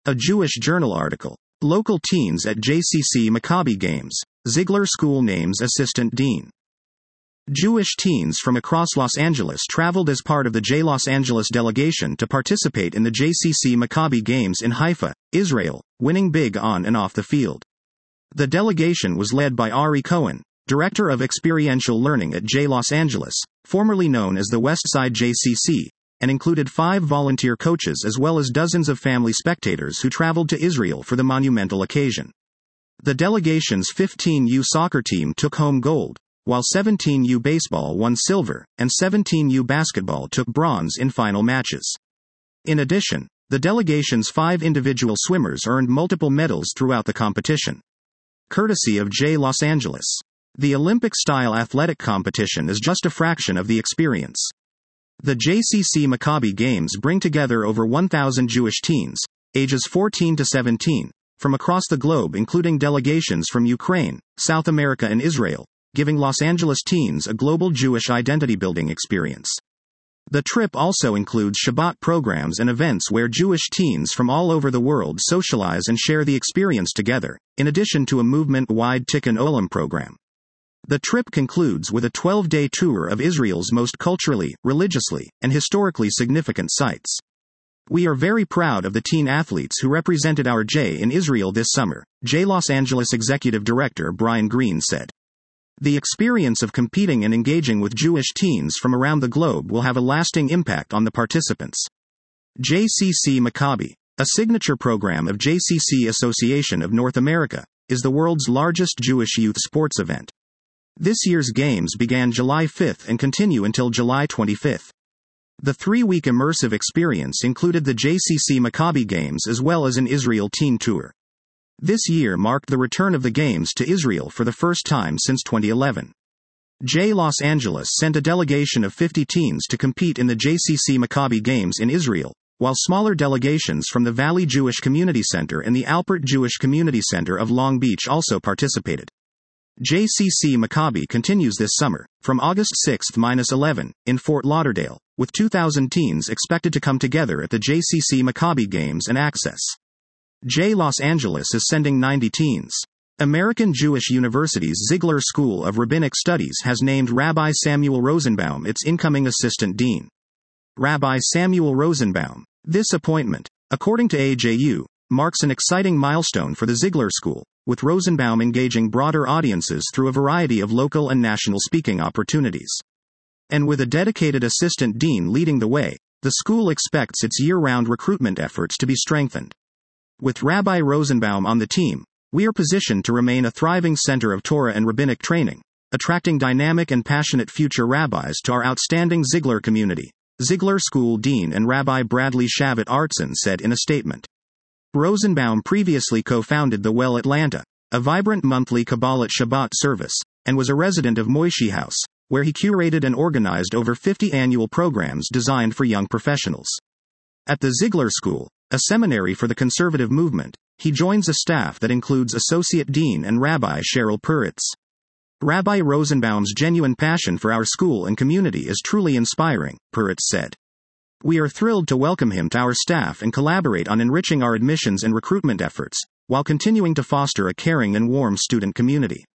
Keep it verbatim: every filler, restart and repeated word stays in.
A Jewish Journal article. Local teens at J C C Maccabi Games. Ziegler School names assistant dean. Jewish teens from across Los Angeles traveled as part of the J Los Angeles delegation to participate in the J C C Maccabi Games in Haifa, Israel, winning big on and off the field. The delegation was led by Ari Cohen, Director of Experiential Learning at J Los Angeles, formerly known as the Westside J C C, and included five volunteer coaches as well as dozens of family spectators who traveled to Israel for the monumental occasion. The delegation's fifteen U soccer team took home gold, while seventeen U baseball won silver, and seventeen U basketball took bronze in final matches. In addition, the delegation's five individual swimmers earned multiple medals throughout the competition. Courtesy of J Los Angeles. The Olympic-style athletic competition is just a fraction of the experience. The J C C Maccabi Games bring together over one thousand Jewish teens, ages fourteen to seventeen, from across the globe, including delegations from Ukraine, South America and Israel, giving Los Angeles teens a global Jewish identity-building experience. The trip also includes Shabbat programs and events where Jewish teens from all over the world socialize and share the experience together, in addition to a movement-wide Tikkun Olam program. The trip concludes with a twelve-day tour of Israel's most culturally, religiously, and historically significant sites. We are very proud of the teen athletes who represented our J in Israel this summer, J Los Angeles Executive Director Brian Green said. The experience of competing and engaging with Jewish teens from around the globe will have a lasting impact on the participants. J C C Maccabi, a signature program of J C C Association of North America, is the world's largest Jewish youth sports event. This year's games began July fifth and continue until July twenty-fifth. The three-week immersive experience included the J C C Maccabi Games as well as an Israel teen tour. This year marked the return of the Games to Israel for the first time since twenty eleven. J Los Angeles sent a delegation of fifty teens to compete in the J C C Maccabi Games in Israel, while smaller delegations from the Valley Jewish Community Center and the Alpert Jewish Community Center of Long Beach also participated. J C C Maccabi continues this summer, from August sixth to eleventh, in Fort Lauderdale, with two thousand teens expected to come together at the J C C Maccabi Games and access. J Los Angeles is sending ninety teens. American Jewish University's Ziegler School of Rabbinic Studies has named Rabbi Samuel Rosenbaum its incoming assistant dean. Rabbi Samuel Rosenbaum. This appointment, according to A J U, marks an exciting milestone for the Ziegler School, with Rosenbaum engaging broader audiences through a variety of local and national speaking opportunities. And with a dedicated assistant dean leading the way, the school expects its year-round recruitment efforts to be strengthened. With Rabbi Rosenbaum on the team, we are positioned to remain a thriving center of Torah and rabbinic training, attracting dynamic and passionate future rabbis to our outstanding Ziegler community, Ziegler School Dean and Rabbi Bradley Shavit Artson said in a statement. Rosenbaum previously co-founded the Well Atlanta, a vibrant monthly Kabbalat Shabbat service, and was a resident of Moishi House, where he curated and organized over fifty annual programs designed for young professionals. At the Ziegler School, a seminary for the conservative movement, he joins a staff that includes Associate Dean and Rabbi Cheryl Puritz. Rabbi Rosenbaum's genuine passion for our school and community is truly inspiring, Puritz said. We are thrilled to welcome him to our staff and collaborate on enriching our admissions and recruitment efforts, while continuing to foster a caring and warm student community.